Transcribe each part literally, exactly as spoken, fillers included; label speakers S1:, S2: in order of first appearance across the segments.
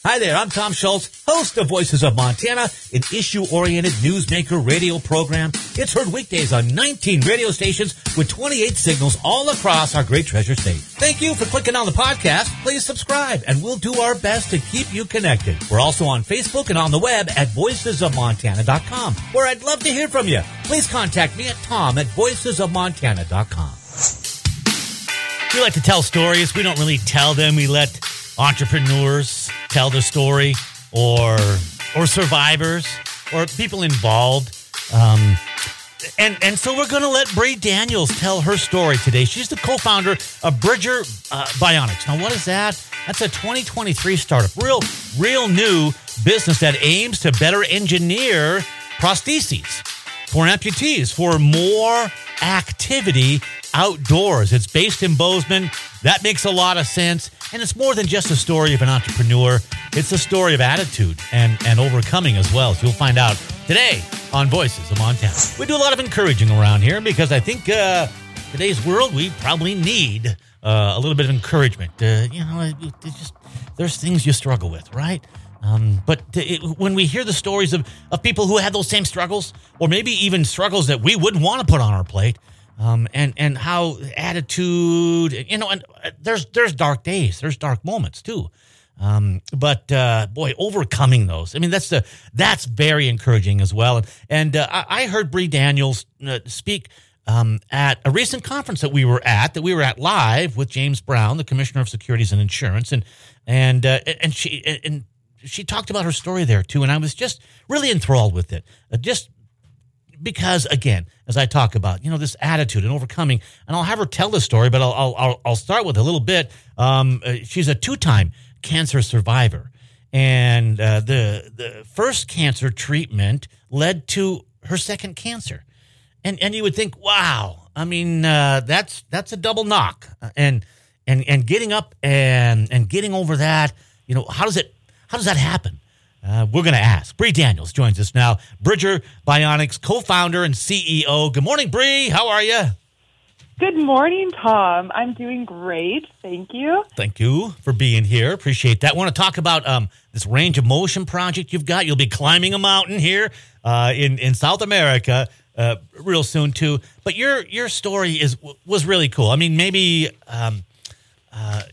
S1: Hi there, I'm Tom Schultz, host of Voices of Montana, an issue-oriented newsmaker radio program. It's heard weekdays on nineteen radio stations with twenty-eight signals all across our great treasure state. Thank you for clicking on the podcast. Please subscribe, and we'll do our best to keep you connected. We're also on Facebook and on the web at voices of montana dot com, where I'd love to hear from you. Please contact me at tom at voices of montana dot com. We like to tell stories. We don't really tell them. We let entrepreneurs tell the story, or or survivors, or people involved. Um, and, and so we're going to let Bree Daniels tell her story today. She's the co-founder of Bridger uh, Bionics. Now, what is that? That's a twenty twenty-three startup. Real, real new business that aims to better engineer prostheses for amputees, for more activity outdoors. It's based in Bozeman. That makes a lot of sense. And it's more than just a story of an entrepreneur. It's a story of attitude and, and overcoming as well. So you'll find out today on Voices of Montana. We do a lot of encouraging around here because I think uh, today's world, we probably need uh, a little bit of encouragement. Uh, you know, it, it just there's things you struggle with, right? Um, but it, when we hear the stories of, of people who had those same struggles, or maybe even struggles that we wouldn't want to put on our plate, Um, and, and how attitude, you know, and uh, there's, there's dark days, there's dark moments too. Um, but, uh, boy, overcoming those, I mean, that's the, that's very encouraging as well. And, and, uh, I, I heard Bree Daniels uh, speak, um, at a recent conference that we were at, that we were at live with James Brown, the Commissioner of Securities and Insurance. And, and, uh, and she, and she talked about her story there too. And I was just really enthralled with it. Uh, just, Because, again, as I talk about, you know, this attitude and overcoming, and I'll have her tell the story, but I'll I'll I'll start with a little bit. Um, uh, she's a two-time cancer survivor, and uh, the the first cancer treatment led to her second cancer, and and you would think, wow, I mean, uh, that's that's a double knock, and and and getting up and and getting over that, you know, how does it how does that happen? Uh, we're going to ask. Bree Daniels joins us now. Bridger Bionics co-founder and C E O. Good morning, Bree. How are you?
S2: Good morning, Tom. I'm doing great. Thank you.
S1: Thank you for being here. Appreciate that. I want to talk about um, this range of motion project you've got. You'll be climbing a mountain here uh, in, in South America uh, real soon, too. But your your story is was really cool. I mean, maybe... Um, uh,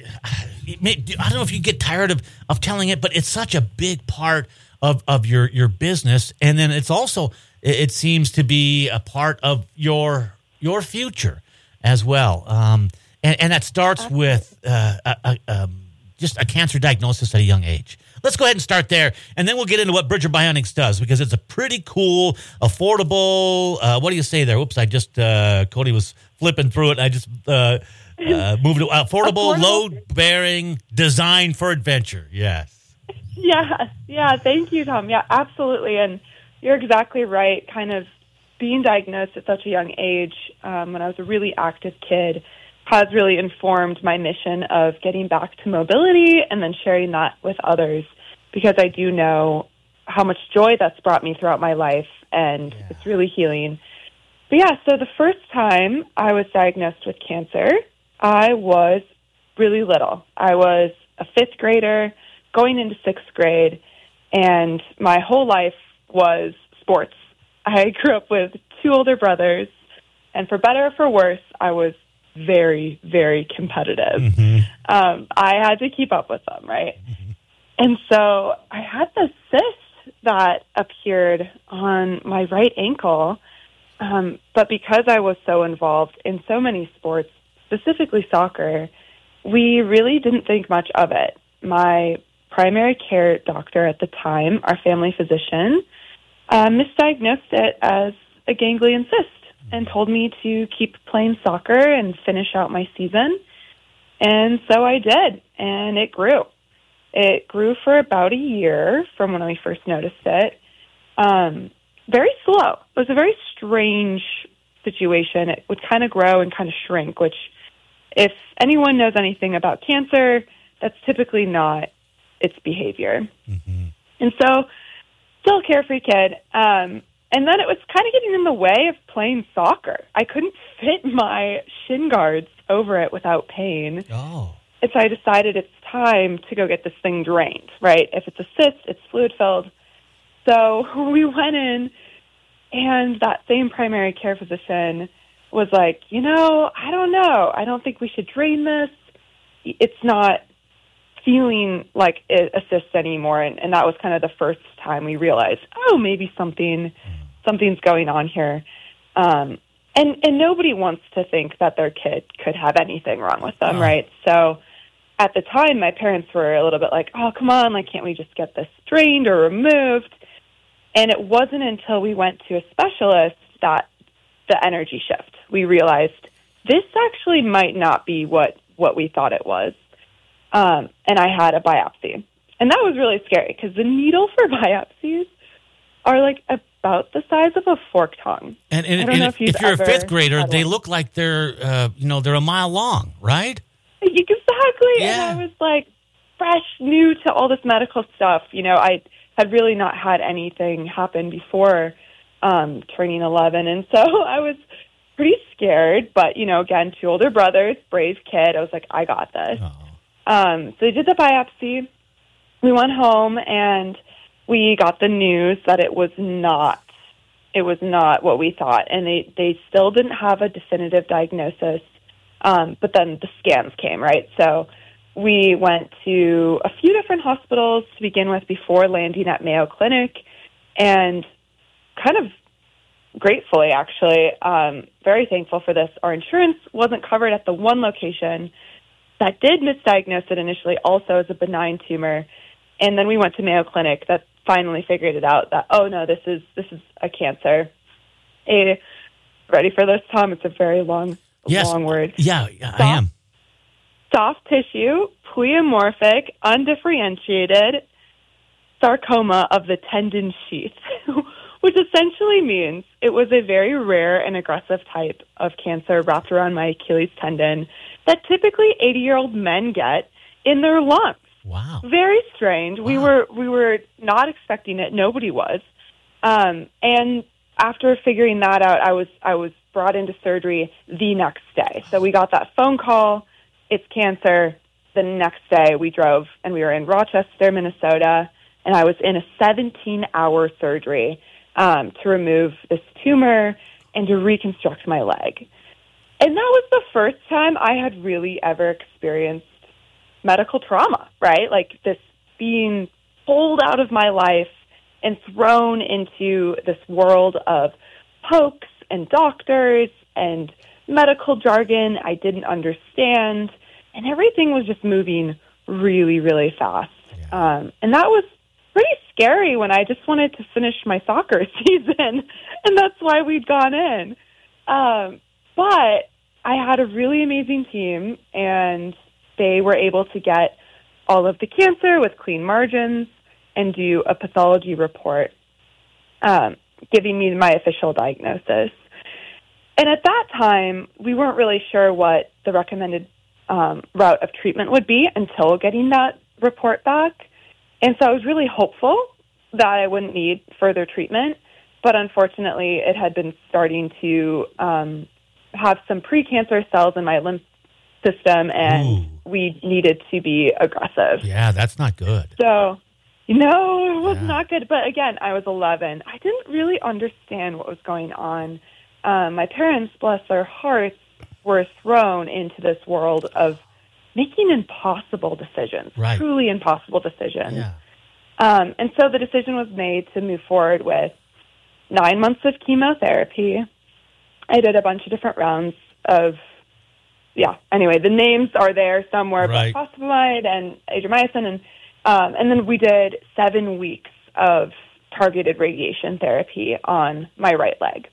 S1: I don't know if you get tired of, of telling it, but it's such a big part of, of your, your business. And then it's also, it seems to be a part of your your future as well. Um, and, and that starts with uh, a, a, um, just a cancer diagnosis at a young age. Let's go ahead and start there, and then we'll get into what Bridger Bionics does, because it's a pretty cool, affordable, uh, what do you say there? Oops, I just, uh, Cody was flipping through it, and I just... Uh, Uh, moved to affordable, affordable, load-bearing, design for adventure. Yes.
S2: Yeah, yeah. Thank you, Tom. Yeah, absolutely. And you're exactly right. Kind of being diagnosed at such a young age, um, when I was a really active kid, has really informed my mission of getting back to mobility and then sharing that with others, because I do know how much joy that's brought me throughout my life, and yeah. It's really healing. But yeah, so the first time I was diagnosed with cancer, I was really little. I was a fifth grader going into sixth grade, and my whole life was sports. I grew up with two older brothers, and for better or for worse, I was very, very competitive. Mm-hmm. Um, I had to keep up with them, right? Mm-hmm. And so I had this cyst that appeared on my right ankle, um, but because I was so involved in so many sports, specifically soccer, we really didn't think much of it. My primary care doctor at the time, our family physician, uh, misdiagnosed it as a ganglion cyst and told me to keep playing soccer and finish out my season. And so I did, and it grew. It grew for about a year from when we first noticed it. Um, very slow. It was a very strange situation. It would kind of grow and kind of shrink, which, if anyone knows anything about cancer, that's typically not its behavior. Mm-hmm. And so, still a carefree kid. Um, and then it was kind of getting in the way of playing soccer. I couldn't fit my shin guards over it without pain.
S1: Oh.
S2: And so I decided it's time to go get this thing drained, right? If it's a cyst, it's fluid-filled. So we went in, and that same primary care physician was like, you know, I don't know. I don't think we should drain this. It's not feeling like it assists anymore. And, and that was kind of the first time we realized, oh, maybe something something's going on here. Um, and, and nobody wants to think that their kid could have anything wrong with them, oh. right? So at the time, my parents were a little bit like, oh, come on, like, can't we just get this drained or removed? And it wasn't until we went to a specialist that the energy shift. We realized this actually might not be what, what we thought it was. Um, and I had a biopsy. And that was really scary because the needle for biopsies are like about the size of a fork tongue.
S1: And, and, and if, if you're a fifth grader, they look like they're, uh, you know, they're a mile long, right?
S2: Exactly.
S1: Yeah.
S2: And I was like fresh, new to all this medical stuff. You know, I had really not had anything happen before um, turning eleven. And so I was pretty scared. But, you know, again, two older brothers, brave kid. I was like, I got this. Um, so they did the biopsy. We went home and we got the news that it was not, it was not what we thought. And they, they still didn't have a definitive diagnosis. Um, but then the scans came, right? So we went to a few different hospitals to begin with before landing at Mayo Clinic. And kind of gratefully, actually, um, very thankful for this, our insurance wasn't covered at the one location that did misdiagnose it initially also as a benign tumor. And then we went to Mayo Clinic that finally figured it out that, oh, no, this is this is a cancer. A, ready for this, Tom? It's a very long,
S1: yes.
S2: long word.
S1: Yeah, yeah
S2: soft,
S1: I am.
S2: Soft tissue, pleomorphic, undifferentiated sarcoma of the tendon sheath, which essentially means it was a very rare and aggressive type of cancer wrapped around my Achilles tendon that typically eighty-year-old men get in their lungs.
S1: Wow.
S2: Very strange. Wow. We were we were not expecting it. Nobody was. Um, and after figuring that out, I was I was brought into surgery the next day. So we got that phone call. It's cancer. The next day we drove and we were in Rochester, Minnesota, and I was in a seventeen-hour surgery um, to remove this tumor and to reconstruct my leg. And that was the first time I had really ever experienced medical trauma, right? Like this being pulled out of my life and thrown into this world of pokes and doctors and medical jargon I didn't understand. And everything was just moving really, really fast. Yeah. Um, and that was pretty scary when I just wanted to finish my soccer season. And that's why we'd gone in. Um, but I had a really amazing team, and they were able to get all of the cancer with clean margins and do a pathology report, um, giving me my official diagnosis. And at that time, we weren't really sure what the recommended um, route of treatment would be until getting that report back. And so I was really hopeful that I wouldn't need further treatment. But unfortunately, it had been starting to um, have some precancer cells in my lymph system, and Ooh. we needed to be aggressive.
S1: Yeah, that's not good.
S2: So, no, it was
S1: yeah.
S2: not good. But again, I was eleven. I didn't really understand what was going on. Um, my parents, bless their hearts, were thrown into this world of making impossible decisions,
S1: right.
S2: truly impossible decisions.
S1: Yeah.
S2: Um, and so the decision was made to move forward with nine months of chemotherapy. I did a bunch of different rounds of, yeah, anyway, the names are there somewhere,
S1: right.
S2: but fosfamide and adriamycin, and um, and then we did seven weeks of targeted radiation therapy on my right leg.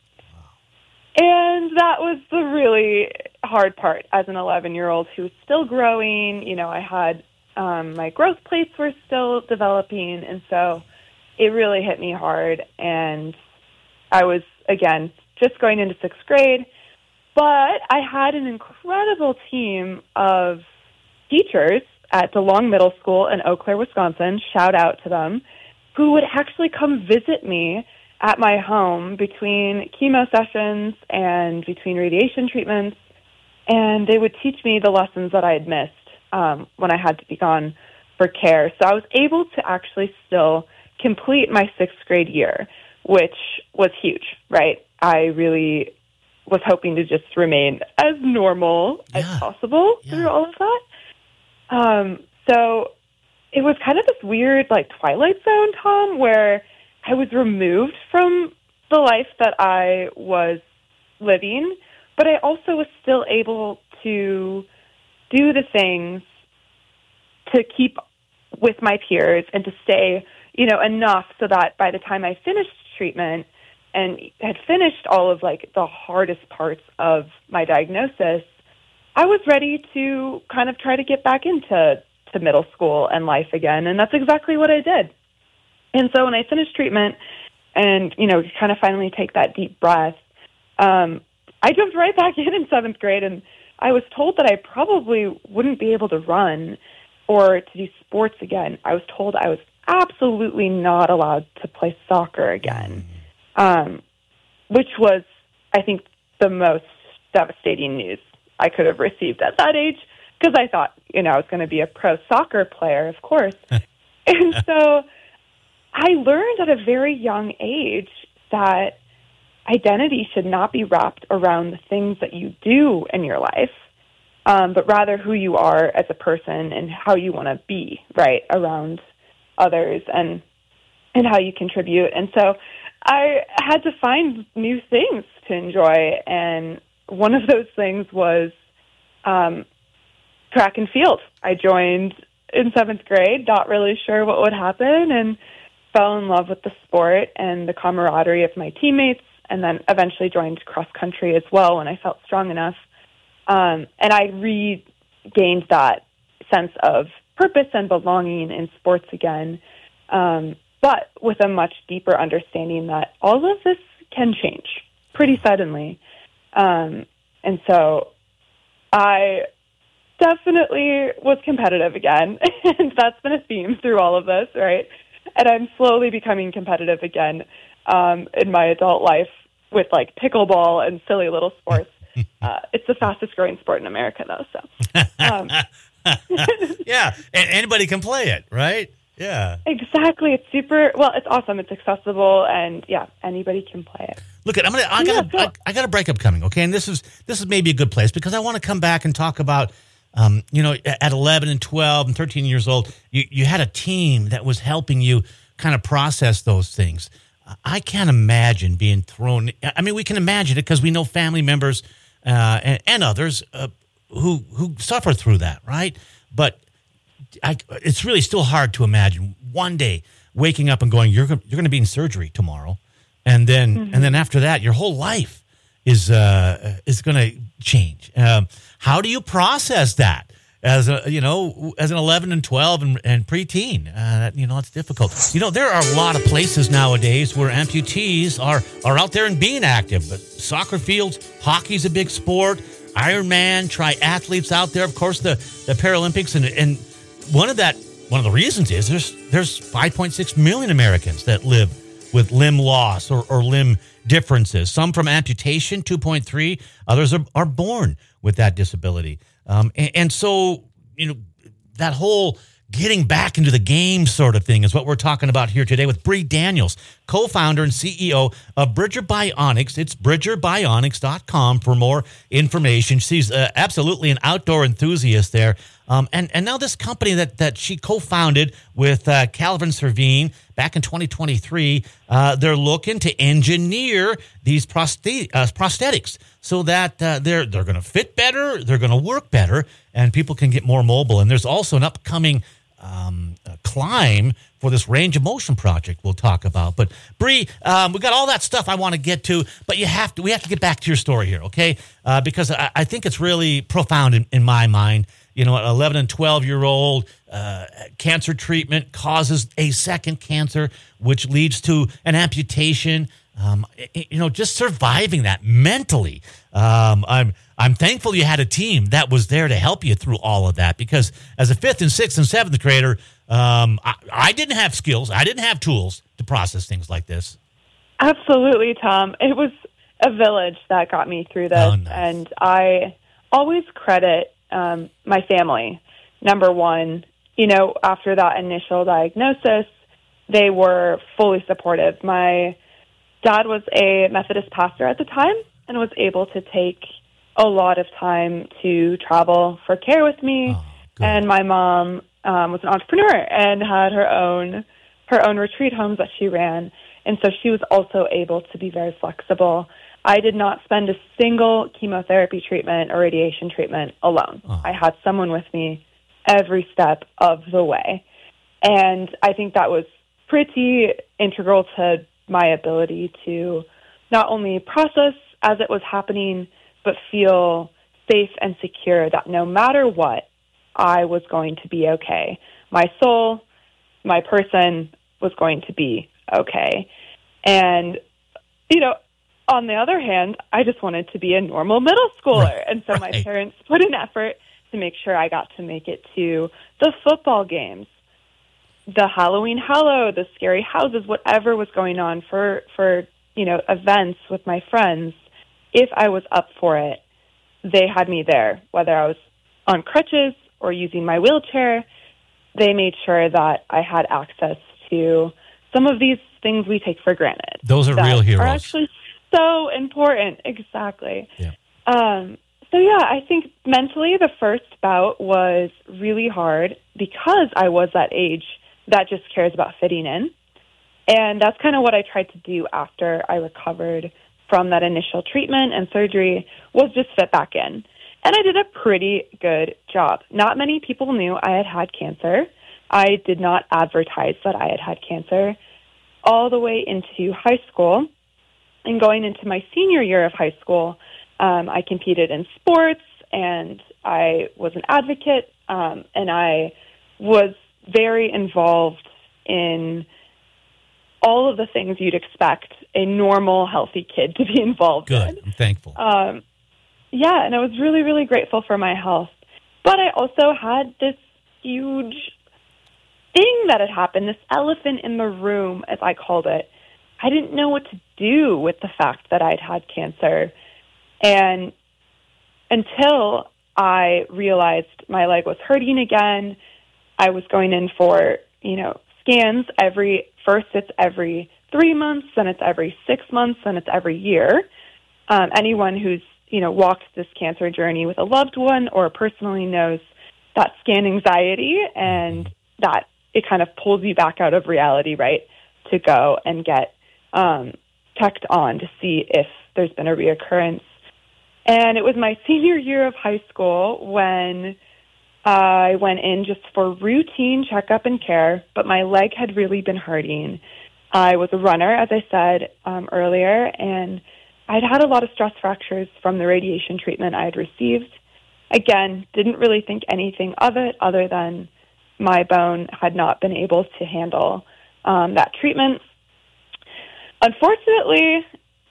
S2: And that was the really hard part as an eleven-year-old who was still growing. You know, I had um, my growth plates were still developing, and so it really hit me hard. And I was, again, just going into sixth grade, but I had an incredible team of teachers at DeLong Middle School in Eau Claire, Wisconsin, shout out to them, who would actually come visit me at my home between chemo sessions and between radiation treatments, and they would teach me the lessons that I had missed um, when I had to be gone for care. So I was able to actually still complete my sixth grade year, which was huge, right? I really was hoping to just remain as normal
S1: yeah.
S2: as possible
S1: yeah.
S2: through all of that. Um, so it was kind of this weird, like, Twilight Zone, Tom, where I was removed from the life that I was living, but I also was still able to do the things to keep with my peers and to stay, you know, enough so that by the time I finished treatment and had finished all of, like, the hardest parts of my diagnosis, I was ready to kind of try to get back into to middle school and life again, and that's exactly what I did. And so when I finished treatment and, you know, kind of finally take that deep breath, um, I jumped right back in in seventh grade, and I was told that I probably wouldn't be able to run or to do sports again. I was told I was absolutely not allowed to play soccer again, um, which was, I think, the most devastating news I could have received at that age, because I thought, you know, I was going to be a pro soccer player, of course. And so I learned at a very young age that identity should not be wrapped around the things that you do in your life, um, but rather who you are as a person and how you want to be, right, around others and and how you contribute. And so I had to find new things to enjoy, and one of those things was um, track and field. I joined in seventh grade, not really sure what would happen, and fell in love with the sport and the camaraderie of my teammates, and then eventually joined cross country as well when I felt strong enough. Um, and I regained that sense of purpose and belonging in sports again, um, but with a much deeper understanding that all of this can change pretty suddenly. Um, and so I definitely was competitive again, and that's been a theme through all of this, right? And I'm slowly becoming competitive again um, in my adult life with, like, pickleball and silly little sports. Uh, it's the fastest growing sport in America, though. So, um.
S1: yeah, and anybody can play it, right? Yeah,
S2: exactly. It's super. Well, it's awesome. It's accessible, and yeah, anybody can play it.
S1: Look, at I'm gonna. I got.
S2: Yeah, cool.
S1: I, I got a breakup coming. Okay, and this is this is maybe a good place because I want to come back and talk about. Um, you know, at eleven and twelve and thirteen years old, you you had a team that was helping you kind of process those things. I can't imagine being thrown. I mean, we can imagine it because we know family members uh, and, and others uh, who who suffer through that, right? But I, it's really still hard to imagine one day waking up and going, "You're you're going to be in surgery tomorrow," and then mm-hmm. and then after that, your whole life is uh, is going to change. Um, how do you process that? As a, you know, as an eleven and twelve and, and preteen, uh, you know, it's difficult. You know, there are a lot of places nowadays where amputees are, are out there and being active. But soccer fields, hockey's a big sport, Ironman, triathletes out there. Of course, the, the Paralympics. And, and one of that, one of the reasons is there's, there's five point six million Americans that live with limb loss or, or limb differences. Some from amputation, two point three. Others are, are born with that disability. Um, and, and so, you know, that whole getting back into the game sort of thing is what we're talking about here today with Bree Daniels, co-founder and C E O of Bridger Bionics. It's bridger bionics dot com for more information. She's uh, absolutely an outdoor enthusiast there. Um, and, and now this company that, that she co-founded with uh, Calvin Servine back in twenty twenty-three, uh, they're looking to engineer these prosthet- uh, prosthetics so that uh, they're they're going to fit better, they're going to work better, and people can get more mobile. And there's also an upcoming um, uh, climb for this range of motion project we'll talk about. But Bree, um, we got all that stuff I want to get to, but you have to we have to get back to your story here, okay? Uh, because I, I think it's really profound in, in my mind. You know, an eleven and twelve year old uh, cancer treatment causes a second cancer, which leads to an amputation. Um, you know, just surviving that mentally. Um, I'm I'm thankful you had a team that was there to help you through all of that, because as a fifth and sixth and seventh grader, um, I, I didn't have skills. I didn't have tools to process things like this.
S2: Absolutely, Tom. It was a village that got me through this,
S1: Oh, nice.
S2: and I always credit um, my family number one, you know, after that initial diagnosis, they were fully supportive. My dad was a Methodist pastor at the time and was able to take a lot of time to travel for care with me.
S1: Oh,
S2: and my mom um, was an entrepreneur and had her own her own retreat homes that she ran. And so she was also able to be very flexible. I did not spend a single chemotherapy treatment or radiation treatment alone.
S1: Oh.
S2: I had someone with me every step of the way. And I think that was pretty integral to my ability to not only process as it was happening, but feel safe and secure that no matter what, I was going to be okay. My soul, my person was going to be okay. And, you know, on the other hand, I just wanted to be a normal middle schooler.
S1: Right,
S2: and so
S1: right.
S2: my parents put an effort to make sure I got to make it to the football games, the Halloween Hallow, the scary houses, whatever was going on for, for, you know, events with my friends. If I was up for it, they had me there, whether I was on crutches or using my wheelchair. They made sure that I had access to some of these things we take for granted.
S1: Those are
S2: that
S1: real heroes.
S2: Are actually so important. Exactly.
S1: Yeah.
S2: Um, so yeah, I think mentally the first bout was really hard because I was that age that just cares about fitting in. And that's kind of what I tried to do after I recovered from that initial treatment and surgery, was just fit back in. And I did a pretty good job. Not many people knew I had had cancer. I did not advertise that I had had cancer all the way into high school. And going into my senior year of high school, um, I competed in sports, and I was an advocate, um, and I was very involved in all of the things you'd expect a normal, healthy kid to be involved
S1: Good.
S2: in.
S1: I'm thankful.
S2: Um, yeah, and I was really, really grateful for my health. But I also had this huge thing that had happened, this elephant in the room, as I called it. I didn't know what to do with the fact that I'd had cancer. And until I realized my leg was hurting again, I was going in for, you know, scans every, first it's every three months, then it's every six months, then it's every year. Um, anyone who's, you know, walked this cancer journey with a loved one or personally knows that scan anxiety and that it kind of pulls you back out of reality, right, to go and get um, checked on to see if there's been a reoccurrence. And it was my senior year of high school when I went in just for routine checkup and care, but my leg had really been hurting. I was a runner, as I said um, earlier, and I'd had a lot of stress fractures from the radiation treatment I had received. Again, didn't really think anything of it other than my bone had not been able to handle um, that treatment. Unfortunately,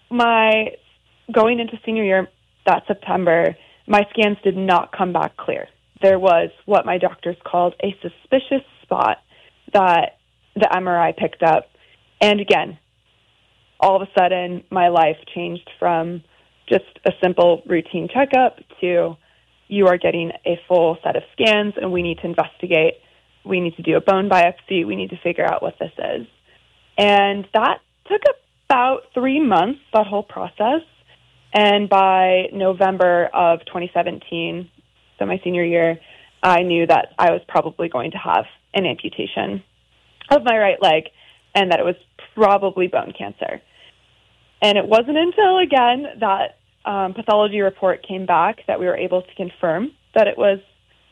S2: my going into senior year that September, my scans did not come back clear. There was what my doctors called a suspicious spot that the M R I picked up. And again, all of a sudden, my life changed from just a simple routine checkup to you are getting a full set of scans and we need to investigate. We need to do a bone biopsy. We need to figure out what this is. And that took about three months, that whole process. And by November of twenty seventeen, so my senior year, I knew that I was probably going to have an amputation of my right leg and that it was probably bone cancer. And it wasn't until, again, that um, pathology report came back that we were able to confirm that it was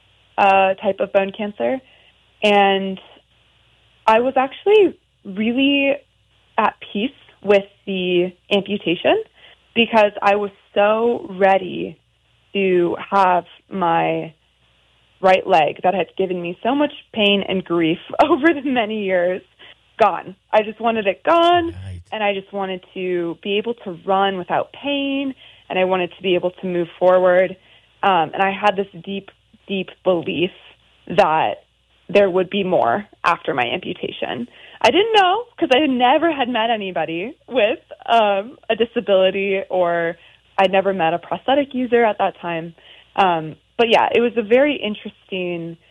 S2: a type of bone cancer. And I was actually really at peace with the amputation because I was so ready to have my right leg that had given me so much pain and grief over the many years gone. I just wanted it gone,
S1: Right.
S2: and I just wanted to be able to run without pain, and I wanted to be able to move forward. Um, and I had this deep, deep belief that there would be more after my amputation. I didn't know because I never had met anybody with um, a disability, or I'd never met a prosthetic user at that time. Um, but yeah, it was a very interesting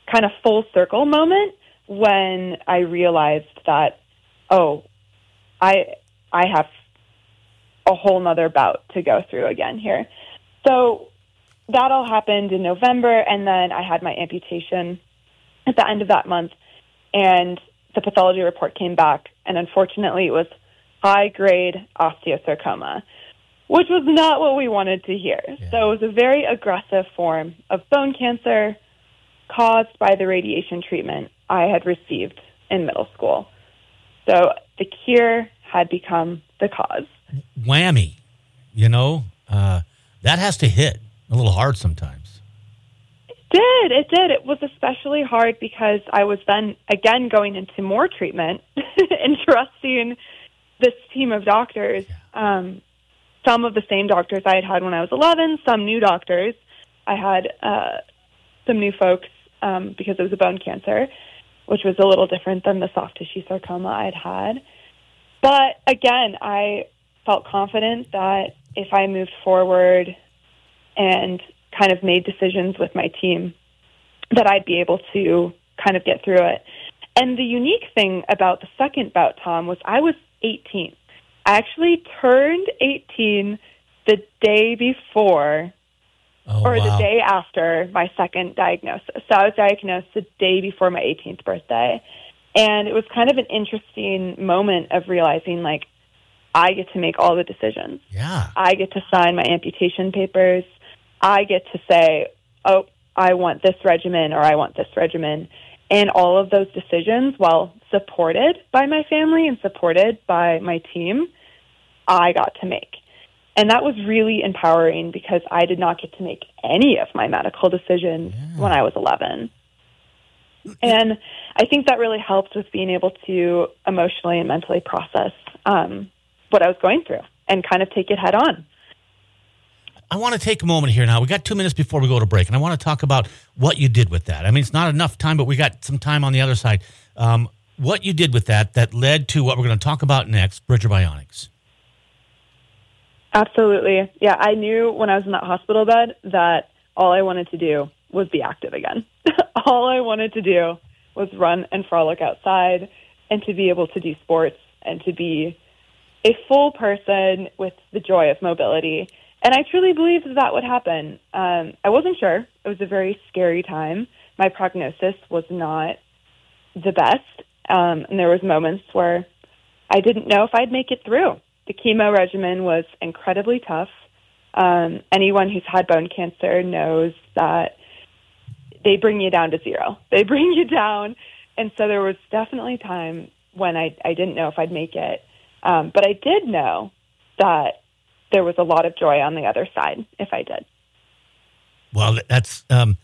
S2: kind of full circle moment when I realized that, oh, I I have a whole nother bout to go through again here. So that all happened in November, and then I had my amputation at the end of that month, and the pathology report came back, and unfortunately it was high-grade osteosarcoma, which was not what we wanted to hear. Yeah. So it was a very aggressive form of bone cancer caused by the radiation treatment I had received in middle school. So the cure had become the cause.
S1: Whammy. You know, uh, that has to hit a little hard sometimes.
S2: It did. It did. It was especially hard because I was then, again, going into more treatment and trusting this team of doctors. Yeah. Um, some of the same doctors I had had when I was eleven, some new doctors. I had uh, some new folks um, because it was a bone cancer, which was a little different than the soft tissue sarcoma I'd had. But again, I felt confident that if I moved forward and kind of made decisions with my team, that I'd be able to kind of get through it. And the unique thing about the second bout, Tom, was I was eighteen. I actually turned eighteen the day before oh, or wow. the day after my second diagnosis. So I was diagnosed the day before my eighteenth birthday. And it was kind of an interesting moment of realizing, like, I get to make all the decisions.
S1: Yeah.
S2: I get to sign my amputation papers. I get to say, oh, I want this regimen or I want this regimen. And all of those decisions, while supported by my family and supported by my team, I got to make. And that was really empowering because I did not get to make any of my medical decisions yeah. when I was eleven. And I think that really helped with being able to emotionally and mentally process um, what I was going through and kind of take it head on.
S1: I want to take a moment here now. We got two minutes before we go to break, and I want to talk about what you did with that. I mean, it's not enough time, but we got some time on the other side. Um, what you did with that that led to what we're going to talk about next, Bridger Bionics.
S2: Absolutely. Yeah, I knew when I was in that hospital bed that all I wanted to do was be active again. All I wanted to do was run and frolic outside and to be able to do sports and to be a full person with the joy of mobility. And I truly believed that, that would happen. Um, I wasn't sure. It was a very scary time. My prognosis was not the best. Um, and there was moments where I didn't know if I'd make it through. The chemo regimen was incredibly tough. Um, anyone who's had bone cancer knows that they bring you down to zero. They bring you down. And so there was definitely time when I, I didn't know if I'd make it. Um, but I did know that there was a lot of joy on the other side if I did.
S1: Well, that's um,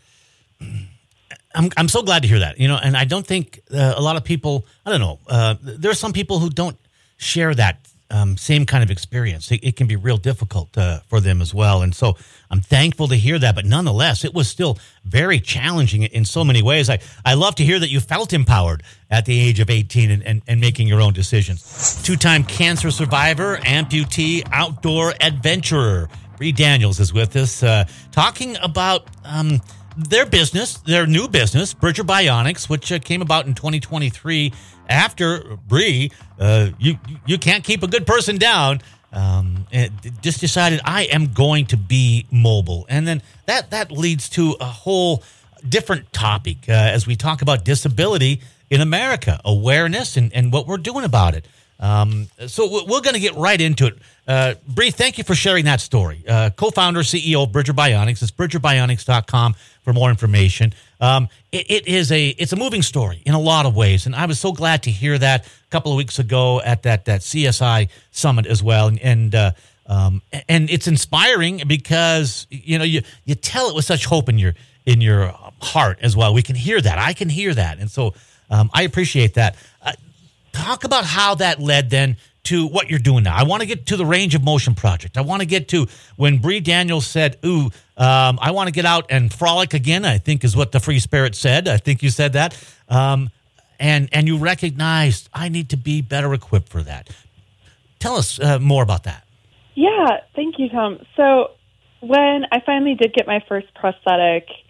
S1: I'm I'm so glad to hear that. You know, and I don't think uh, a lot of people. I don't know. Uh, there are some people who don't share that um, same kind of experience. It, it can be real difficult uh, for them as well. And so I'm thankful to hear that. But nonetheless, it was still very challenging in so many ways. I, I love to hear that you felt empowered at the age of eighteen and, and, and making your own decisions. Two-time cancer survivor, amputee, outdoor adventurer. Bree Daniels is with us uh, talking about um, their business, their new business, Bridger Bionics, which uh, came about in twenty twenty-three after Bree, uh, you you can't keep a good person down. Um, and just decided I am going to be mobile. And then that, that leads to a whole different topic uh, as we talk about disability in America, awareness and, and what we're doing about it. Um, so we're going to get right into it. Uh, Bree, thank you for sharing that story. Uh, co-founder, C E O of Bridger Bionics. It's bridger bionics dot com for more information. Um, it, it is a it's a moving story in a lot of ways, and I was so glad to hear that a couple of weeks ago at that that C S I summit as well. And and, uh, um, and it's inspiring because you know you you tell it with such hope in your in your heart as well. We can hear that. I can hear that, and so um, I appreciate that. Uh, Talk about how that led then to what you're doing now. I want to get to the Range of Motion project. I want to get to when Bree Daniels said, ooh, um, I want to get out and frolic again, I think is what the Free Spirit said. I think you said that. Um, and and you recognized I need to be better equipped for that. Tell us uh, more about that.
S2: Yeah, thank you, Tom. So when I finally did get my first prosthetic,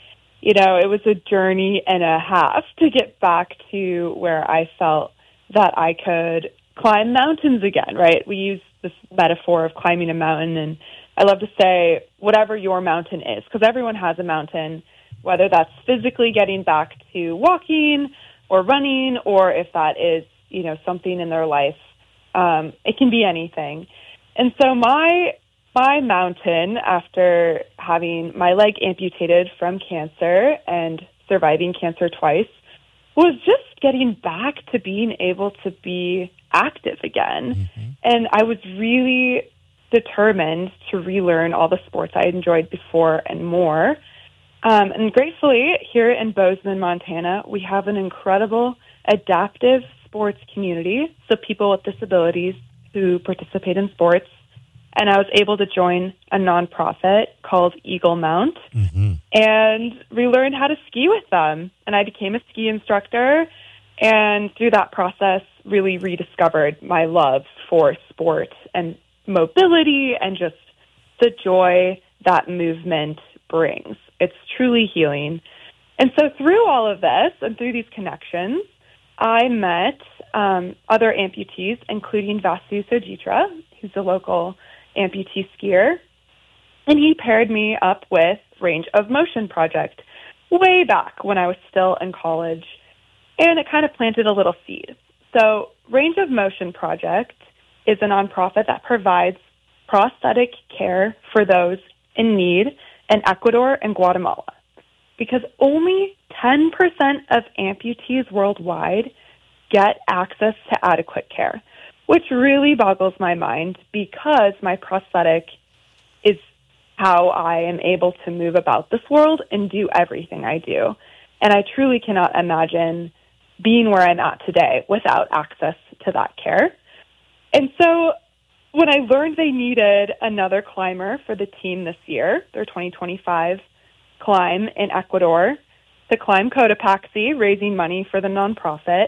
S2: you know, it was a journey and a half to get back to where I felt that I could climb mountains again, right? We use this metaphor of climbing a mountain, and I love to say whatever your mountain is, because everyone has a mountain, whether that's physically getting back to walking or running, or if that is, you know, something in their life. Um, it can be anything. And so my my mountain, after having my leg amputated from cancer and surviving cancer twice, was just getting back to being able to be active again. Mm-hmm. And I was really determined to relearn all the sports I had enjoyed before and more. Um, and gratefully, here in Bozeman, Montana, we have an incredible adaptive sports community, so people with disabilities who participate in sports. And I was able to join a nonprofit called Eagle Mount mm-hmm. and relearn how to ski with them. And I became a ski instructor, and through that process, really rediscovered my love for sport and mobility and just the joy that movement brings. It's truly healing. And so through all of this and through these connections, I met um, other amputees, including Vasu Sojitra, who's a local amputee skier, and he paired me up with Range of Motion Project way back when I was still in college, and it kind of planted a little seed. So Range of Motion Project is a nonprofit that provides prosthetic care for those in need in Ecuador and Guatemala, because only ten percent of amputees worldwide get access to adequate care, which really boggles my mind because my prosthetic is how I am able to move about this world and do everything I do. And I truly cannot imagine being where I'm at today without access to that care. And so when I learned they needed another climber for the team this year, their twenty twenty-five climb in Ecuador, to climb Cotopaxi, raising money for the nonprofit,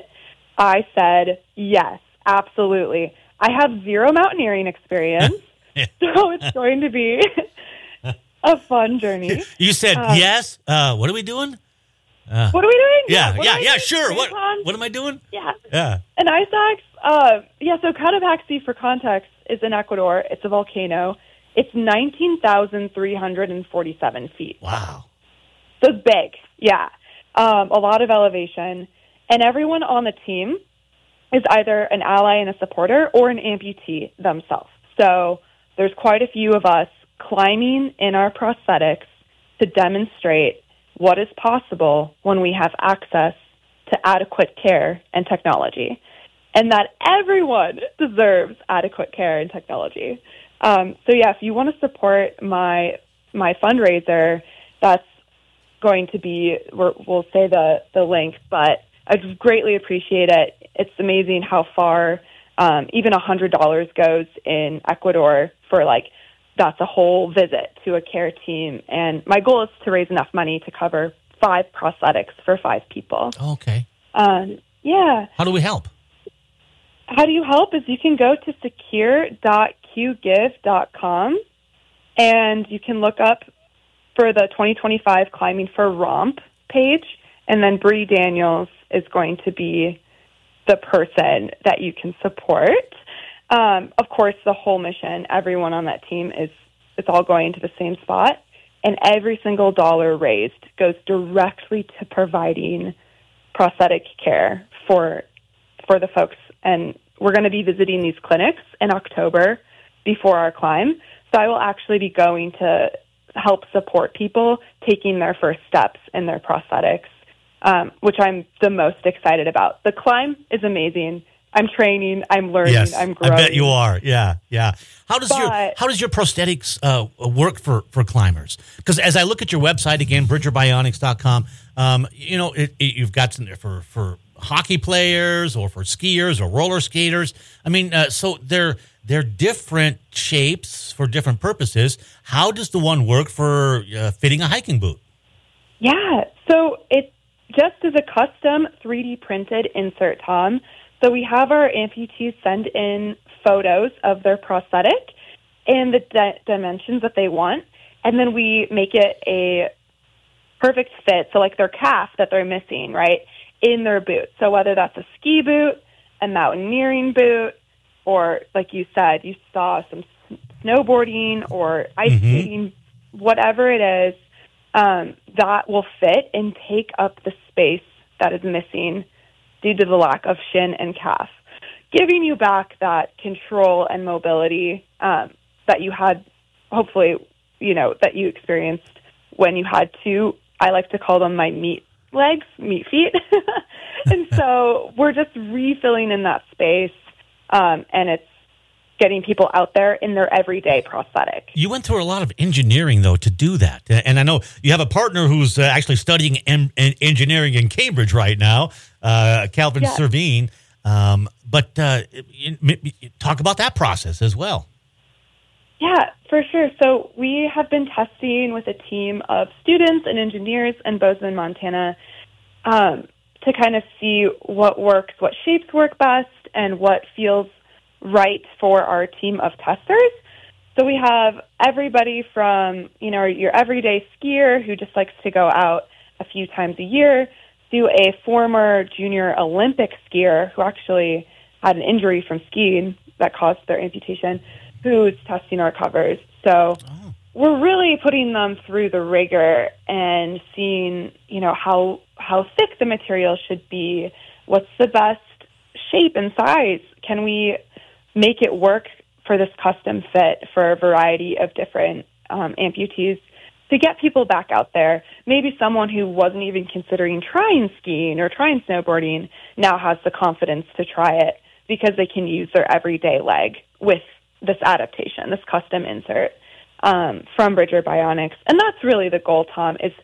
S2: I said, yes, absolutely. I have zero mountaineering experience, so it's going to be a fun journey.
S1: You said, um, yes? Uh, what are we doing? Uh,
S2: what are we doing?
S1: Yeah,
S2: yeah,
S1: yeah, yeah, sure. What, what am I doing?
S2: Yeah.
S1: Yeah.
S2: And Isaacs, uh, yeah, so Cotopaxi, for context, is in Ecuador. It's a volcano. It's nineteen thousand three hundred forty-seven feet.
S1: Wow.
S2: So it's big, yeah. Um, a lot of elevation. And everyone on the team is either an ally and a supporter or an amputee themselves. So there's quite a few of us climbing in our prosthetics to demonstrate what is possible when we have access to adequate care and technology, and that everyone deserves adequate care and technology. Um, so yeah, if you want to support my my fundraiser, that's going to be, we'll say the, the link, but I'd greatly appreciate it. It's amazing how far um, even one hundred dollars goes in Ecuador for, like, that's a whole visit to a care team. And my goal is to raise enough money to cover five prosthetics for five people.
S1: Okay.
S2: Um, yeah.
S1: How do we help?
S2: How do you help is you can go to secure dot q give dot com, and you can look up for the twenty twenty-five Climbing for Romp page, and then Bree Daniels is going to be the person that you can support. Um, of course, the whole mission, everyone on that team, is it's all going to the same spot, and every single dollar raised goes directly to providing prosthetic care for for the folks. And we're going to be visiting these clinics in October before our climb, so I will actually be going to help support people taking their first steps in their prosthetics, um, which I'm the most excited about. The climb is amazing. I'm training, I'm learning,
S1: yes,
S2: I'm growing.
S1: I bet you are. Yeah, yeah. How does
S2: but,
S1: your how does your prosthetics uh, work for, for climbers? Because as I look at your website again, bridger bionics dot com, um, you know, it, it, you've got some there for for hockey players or for skiers or roller skaters. I mean, uh, so they're they're different shapes for different purposes. How does the one work for uh, fitting a hiking boot?
S2: Yeah, so it just is a custom three D printed insert, Tom. So we have our amputees send in photos of their prosthetic and the di- dimensions that they want, and then we make it a perfect fit. So like their calf that they're missing, right, in their boot. So whether that's a ski boot, a mountaineering boot, or like you said, you saw some snowboarding or ice
S1: Mm-hmm.
S2: skating, whatever it is, um, that will fit and take up the space that is missing due to the lack of shin and calf, giving you back that control and mobility um, that you had, hopefully, you know, that you experienced when you had to, I like to call them my meat legs, meat feet. And so we're just refilling in that space, um, and it's getting people out there in their everyday prosthetic.
S1: You went through a lot of engineering, though, to do that. And I know you have a partner who's uh, actually studying em- engineering in Cambridge right now, uh, Calvin
S2: Yes.
S1: Servine. Um, but uh, you- you- talk about that process as well.
S2: Yeah, for sure. So we have been testing with a team of students and engineers in Bozeman, Montana, um, to kind of see what works, what shapes work best, and what feels right for our team of testers. So we have everybody from, you know, your everyday skier who just likes to go out a few times a year to a former junior Olympic skier who actually had an injury from skiing that caused their amputation, who's testing our covers. So
S1: Oh.
S2: we're really putting them through the rigor and seeing, you know, how how thick the material should be, what's the best shape and size. Can we make it work for this custom fit for a variety of different um, amputees to get people back out there? Maybe someone who wasn't even considering trying skiing or trying snowboarding now has the confidence to try it because they can use their everyday leg with this adaptation, this custom insert um, from Bridger Bionics. And that's really the goal, Tom, is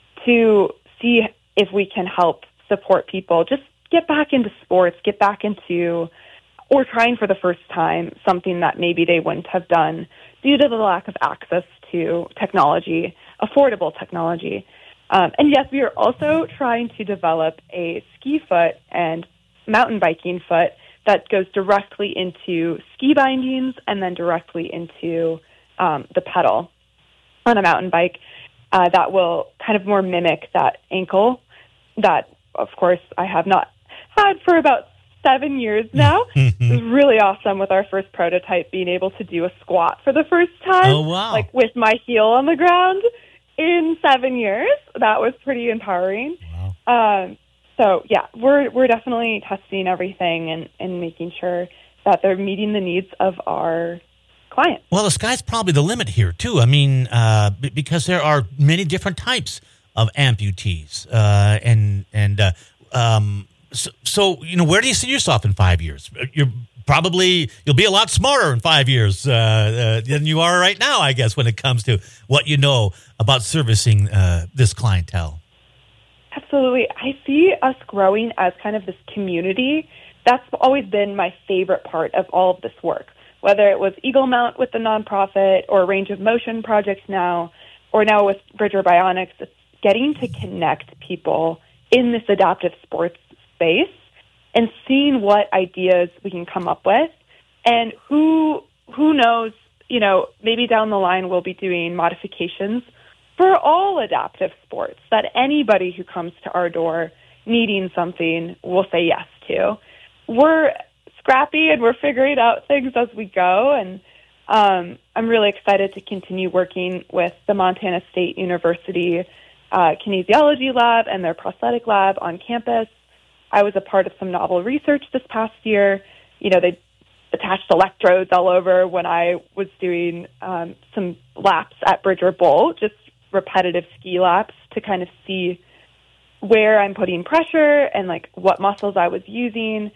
S2: to see if we can help support people just get back into sports, get back into, or trying for the first time, something that maybe they wouldn't have done due to the lack of access to technology, affordable technology. Um, and yes, we are also trying to develop a ski foot and mountain biking foot that goes directly into ski bindings and then directly into um, the pedal on a mountain bike uh, that will kind of more mimic that ankle that, of course, I have not had for about seven years now. It was really awesome with our first prototype being able to do a squat for the first time.
S1: Oh, wow.
S2: Like with my heel on the ground in seven years. That was pretty empowering.
S1: Wow.
S2: Um, so, yeah, we're we're definitely testing everything and, and making sure that they're meeting the needs of our clients.
S1: Well, the sky's probably the limit here, too. I mean, uh, b- because there are many different types of amputees. Uh, and, and uh, um, so, so, you know, where do you see yourself in five years? You're probably, you'll be a lot smarter in five years uh, uh, than you are right now, I guess, when it comes to what you know about servicing uh, this clientele.
S2: Absolutely. I see us growing as kind of this community. That's always been my favorite part of all of this work, whether it was Eagle Mount with the nonprofit or Range of Motion projects now, or now with Bridger Bionics. It's getting to connect people in this adaptive sports space and seeing what ideas we can come up with. And who who knows, you know, maybe down the line we'll be doing modifications for all adaptive sports that anybody who comes to our door needing something will say yes to. We're scrappy and we're figuring out things as we go, and um, I'm really excited to continue working with the Montana State University uh, kinesiology lab and their prosthetic lab on campus. I was a part of some novel research this past year. You know, they attached electrodes all over when I was doing um, some laps at Bridger Bowl, just repetitive ski laps to kind of see where I'm putting pressure and like what muscles I was using.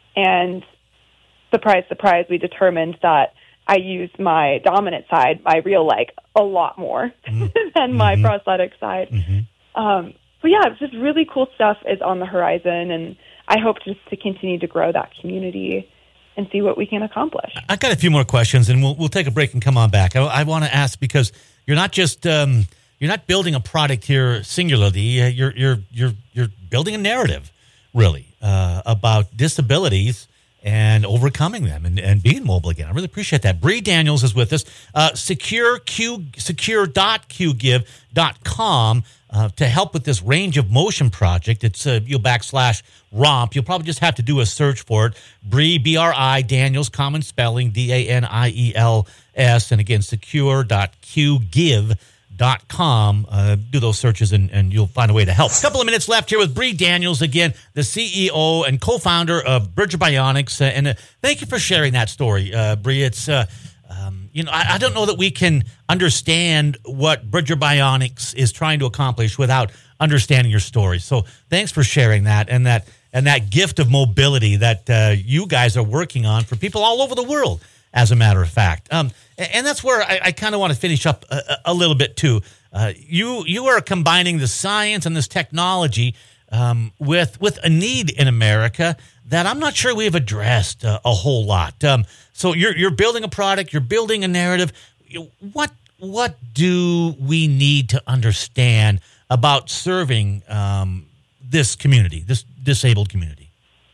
S2: And surprise, surprise, we determined that I use my dominant side, my real leg, a lot more mm-hmm. than my mm-hmm. prosthetic side. Mm-hmm. Um, but yeah, it's just really cool stuff is on the horizon, and I hope just to continue to grow that community and see what we can accomplish.
S1: I've got a few more questions, and we'll we'll take a break and come on back. I, I want to ask because you're not just um, you're not building a product here singularly. Uh, you're you're you're you're building a narrative, really, uh, about disabilities and overcoming them and, and being mobile again. I really appreciate that. Bree Daniels is with us. Uh, secure Q secure dot q give dot com. uh, to help with this range of motion project. It's uh, you'll backslash romp. You'll probably just have to do a search for it. Bree, B R I, Daniels, common spelling, D A N I E L S, and again, secure dot q give dot com. Uh, do those searches and, and you'll find a way to help. A couple of minutes left here with Bree Daniels, again, the C E O and co-founder of Bridger Bionics. Uh, and uh, thank you for sharing that story, uh, Bree. It's, uh, um, you know, I, I don't know that we can understand what Bridger Bionics is trying to accomplish without understanding your story. So thanks for sharing that and that and that gift of mobility that uh, you guys are working on for people all over the world, as a matter of fact. Um, and that's where I, I kind of want to finish up a, a little bit, too. Uh, you you are combining the science and this technology um, with with a need in America that I'm not sure we've addressed uh, a whole lot. Um, so you're you're building a product, you're building a narrative. What what do we need to understand about serving um, this community, this disabled community?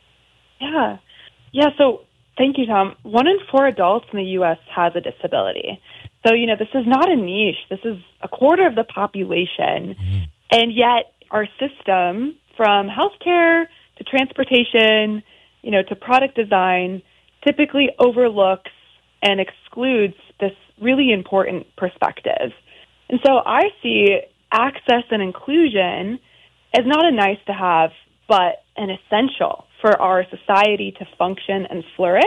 S2: Yeah, yeah. So. Thank you, Tom. One in four adults in the U S has a disability. So, you know, this is not a niche. This is a quarter of the population. Mm-hmm. And yet our system, from healthcare to transportation, you know, to product design, typically overlooks and excludes this really important perspective. And so I see access and inclusion as not a nice to have, but an essential for our society to function and flourish.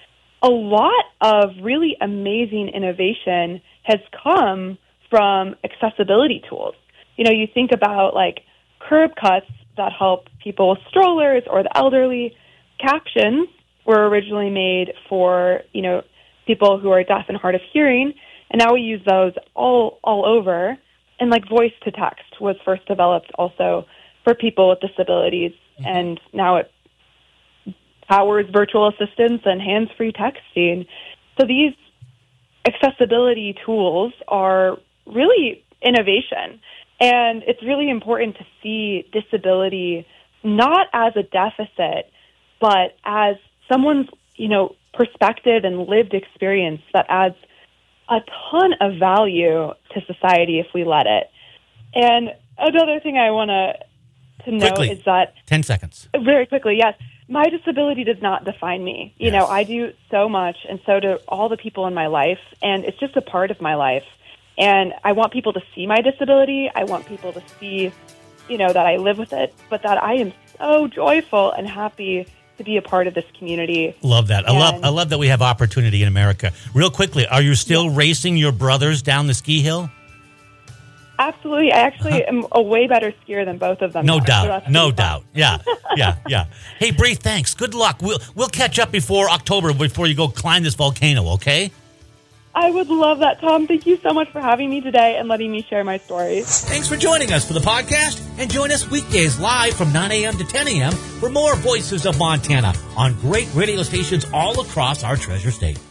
S2: A lot of really amazing innovation has come from accessibility tools. You know, you think about like curb cuts that help people with strollers or the elderly. Captions were originally made for, you know, people who are deaf and hard of hearing, and now we use those all all over. And like voice to text was first developed also for people with disabilities, mm-hmm. and now it powers virtual assistants and hands-free texting. So these accessibility tools are really innovation. And it's really important to see disability not as a deficit, but as someone's, you know, perspective and lived experience that adds a ton of value to society if we let it. And another thing I want to to know
S1: quickly,
S2: is that...
S1: ten seconds.
S2: Very quickly, yes. My disability does not define me. You yes. know, I do so much, and so do all the people in my life, and it's just a part of my life. And I want people to see my disability. I want people to see, you know, that I live with it, but that I am so joyful and happy to be a part of this community.
S1: Love that. And I love I love that we have opportunity in America. Real quickly, are you still yeah. racing your brothers down the ski hill?
S2: Absolutely. I actually uh-huh. am a way better skier than both of them.
S1: No
S2: are,
S1: doubt.
S2: So
S1: no doubt. Yeah. Yeah. Yeah. Hey, Bree, thanks. Good luck. We'll we'll catch up before October, before you go climb this volcano, okay?
S2: I would love that, Tom. Thank you so much for having me today and letting me share my stories.
S1: Thanks for joining us for the podcast, and join us weekdays live from nine a.m. to ten a.m. for more Voices of Montana on great radio stations all across our treasure state.